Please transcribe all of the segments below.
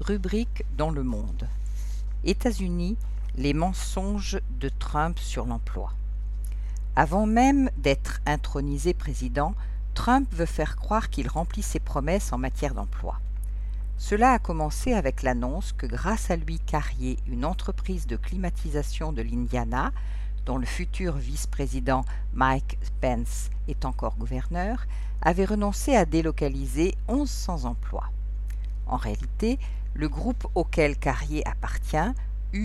Rubrique dans Le Monde. États-Unis, les mensonges de Trump sur l'emploi. Avant même d'être intronisé président, Trump veut faire croire qu'il remplit ses promesses en matière d'emploi. Cela a commencé avec l'annonce que grâce à lui Carrier, une entreprise de climatisation de l'Indiana, dont le futur vice-président Mike Pence est encore gouverneur, avait renoncé à délocaliser 1100 emplois. En réalité, le groupe auquel Carrier appartient,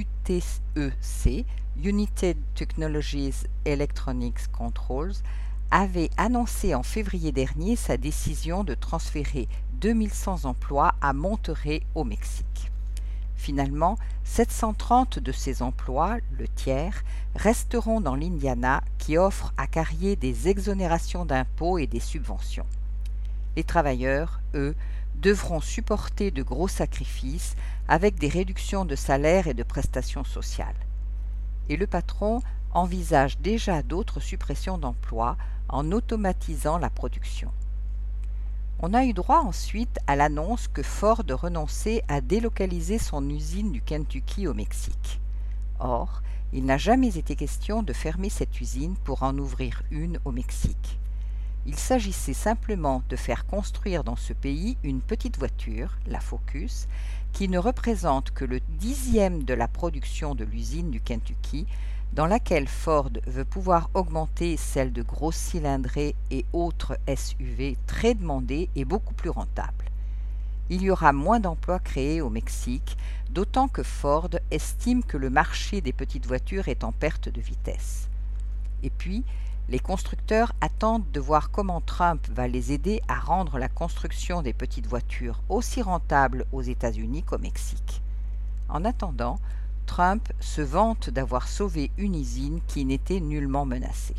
UTEC, United Technologies Electronics Controls, avait annoncé en février dernier sa décision de transférer 2100 emplois à Monterrey au Mexique. Finalement, 730 de ces emplois, le tiers, resteront dans l'Indiana qui offre à Carrier des exonérations d'impôts et des subventions. Les travailleurs, eux, devront supporter de gros sacrifices avec des réductions de salaire et de prestations sociales. Et le patron envisage déjà d'autres suppressions d'emplois en automatisant la production. On a eu droit ensuite à l'annonce que Ford renonçait à délocaliser son usine du Kentucky au Mexique. Or, il n'a jamais été question de fermer cette usine pour en ouvrir une au Mexique. Il s'agissait simplement de faire construire dans ce pays une petite voiture, la Focus, qui ne représente que le 10e de la production de l'usine du Kentucky, dans laquelle Ford veut pouvoir augmenter celle de grosses cylindrées et autres SUV très demandées et beaucoup plus rentables. Il y aura moins d'emplois créés au Mexique, d'autant que Ford estime que le marché des petites voitures est en perte de vitesse. Et puis, les constructeurs attendent de voir comment Trump va les aider à rendre la construction des petites voitures aussi rentable aux États-Unis qu'au Mexique. En attendant, Trump se vante d'avoir sauvé une usine qui n'était nullement menacée.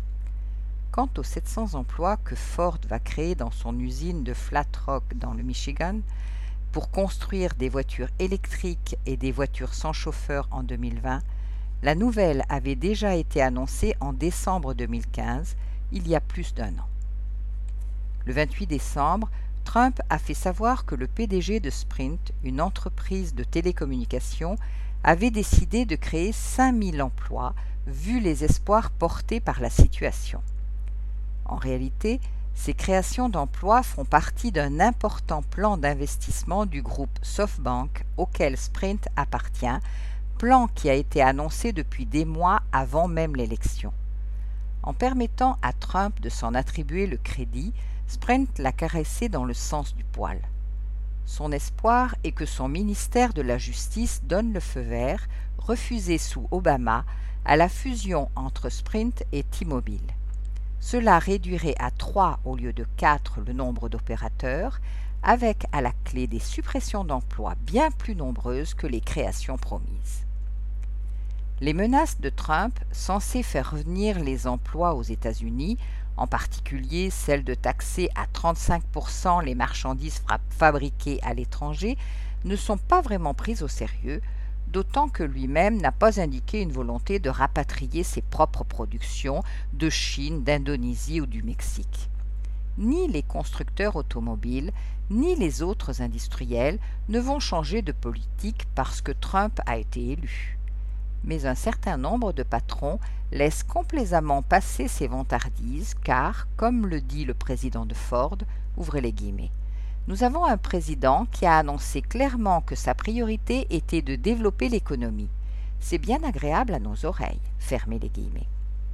Quant aux 700 emplois que Ford va créer dans son usine de Flat Rock dans le Michigan, pour construire des voitures électriques et des voitures sans chauffeur en 2020, la nouvelle avait déjà été annoncée en décembre 2015, il y a plus d'un an. Le 28 décembre, Trump a fait savoir que le PDG de Sprint, une entreprise de télécommunications, avait décidé de créer 5000 emplois, vu les espoirs portés par la situation. En réalité, ces créations d'emplois font partie d'un important plan d'investissement du groupe SoftBank auquel Sprint appartient, plan qui a été annoncé depuis des mois avant même l'élection. En permettant à Trump de s'en attribuer le crédit, Sprint l'a caressé dans le sens du poil. Son espoir est que son ministère de la Justice donne le feu vert, refusé sous Obama, à la fusion entre Sprint et T-Mobile. Cela réduirait à 3 au lieu de 4 le nombre d'opérateurs, avec à la clé des suppressions d'emplois bien plus nombreuses que les créations promises. Les menaces de Trump, censées faire revenir les emplois aux États-Unis, en particulier celle de taxer à 35% les marchandises fabriquées à l'étranger, ne sont pas vraiment prises au sérieux, d'autant que lui-même n'a pas indiqué une volonté de rapatrier ses propres productions de Chine, d'Indonésie ou du Mexique. Ni les constructeurs automobiles, ni les autres industriels ne vont changer de politique parce que Trump a été élu. Mais un certain nombre de patrons laissent complaisamment passer ces vantardises car, comme le dit le président de Ford, ouvrez les guillemets, nous avons un président qui a annoncé clairement que sa priorité était de développer l'économie. C'est bien agréable à nos oreilles, fermez les guillemets.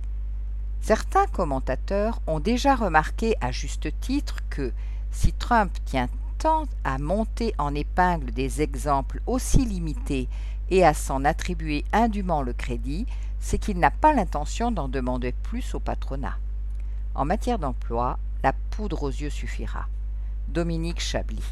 Certains commentateurs ont déjà remarqué à juste titre que, si Trump tient tant à monter en épingle des exemples aussi limités et à s'en attribuer indûment le crédit, c'est qu'il n'a pas l'intention d'en demander plus au patronat. En matière d'emploi, la poudre aux yeux suffira. Dominique Chablis.